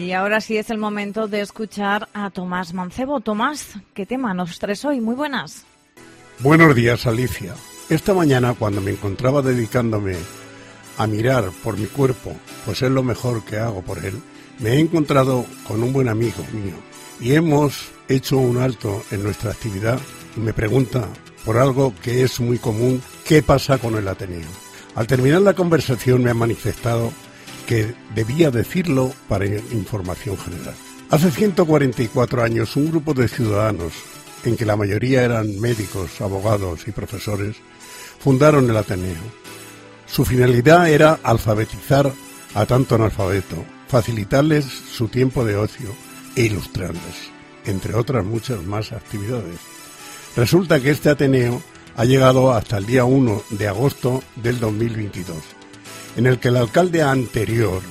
Y ahora sí es el momento de escuchar a Tomás Mancebo. Tomás, ¿qué tema nos traes hoy? Muy buenas. Buenos días, Alicia. Esta mañana, cuando me encontraba dedicándome a mirar por mi cuerpo, pues es lo mejor que hago por él, me he encontrado con un buen amigo mío y hemos hecho un alto en nuestra actividad y me pregunta por algo que es muy común: ¿qué pasa con el Ateneo? Al terminar la conversación me ha manifestado que debía decirlo para información general. Hace 144 años, un grupo de ciudadanos, en que la mayoría eran médicos, abogados y profesores, fundaron el Ateneo. Su finalidad era alfabetizar a tanto analfabeto, facilitarles su tiempo de ocio e ilustrarles, entre otras muchas más actividades. Resulta que este Ateneo ha llegado hasta el día 1 de agosto del 2022, en el que el alcalde anterior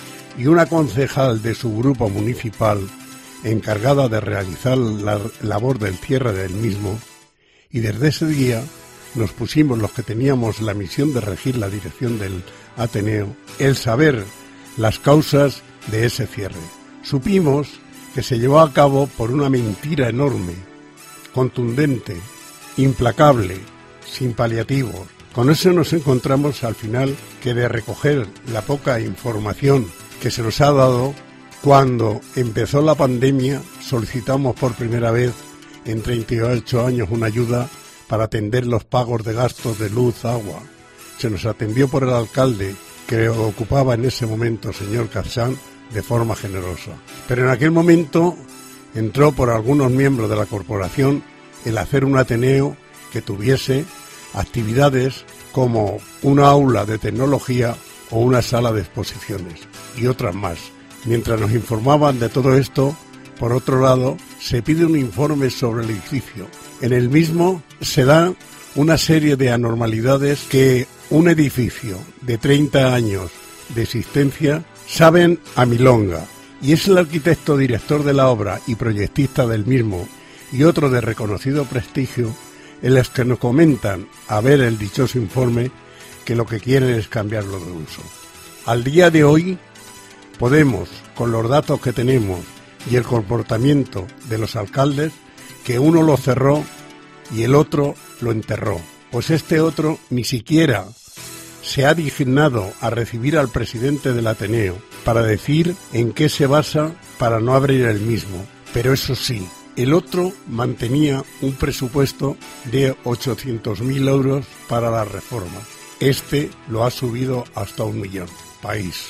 y una concejal de su grupo municipal, encargada de realizar la labor del cierre del mismo, y desde ese día nos pusimos los que teníamos la misión de regir la dirección del Ateneo, el saber las causas de ese cierre. Supimos que se llevó a cabo por una mentira enorme, contundente, implacable, sin paliativos. Con eso nos encontramos al final que, de recoger la poca información que se nos ha dado, cuando empezó la pandemia solicitamos por primera vez en 38 años una ayuda para atender los pagos de gastos de luz, agua. Se nos atendió por el alcalde, que ocupaba en ese momento, señor Carchán, de forma generosa. Pero en aquel momento entró por algunos miembros de la corporación el hacer un Ateneo que tuviese actividades como una aula de tecnología o una sala de exposiciones y otras más. Mientras nos informaban de todo esto, por otro lado, se pide un informe sobre el edificio. En el mismo se dan una serie de anormalidades que un edificio de 30 años de existencia saben a milonga, y es el arquitecto director de la obra y proyectista del mismo y otro de reconocido prestigio en los que nos comentan, a ver el dichoso informe, que lo que quieren es cambiarlo de uso. Al día de hoy podemos, con los datos que tenemos y el comportamiento de los alcaldes, que uno lo cerró y el otro lo enterró. Pues este otro ni siquiera se ha dignado a recibir al presidente del Ateneo para decir en qué se basa para no abrir el mismo. Pero eso sí, el otro mantenía un presupuesto de 800.000 euros para las reformas. Este lo ha subido hasta 1 millón. País.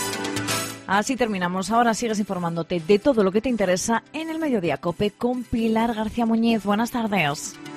Así terminamos. Ahora sigues informándote de todo lo que te interesa en el Mediodía COPE con Pilar García Muñiz. Buenas tardes.